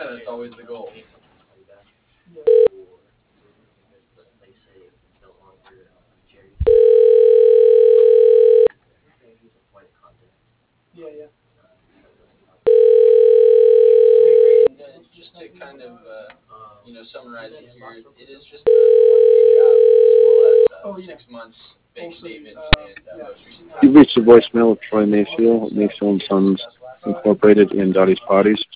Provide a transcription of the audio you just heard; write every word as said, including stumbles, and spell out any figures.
That's always the goal. Yeah, yeah. And, uh, just to kind of, uh, you know, summarize it here, it is just a one-day job as well as uh, Oh, yeah. six months bank Also, statements uh, and uh, yeah. most recent You've tax reached the return. voicemail of Troy Mayfield, Mayfield and Sons Incorporated in Dottie's Potties.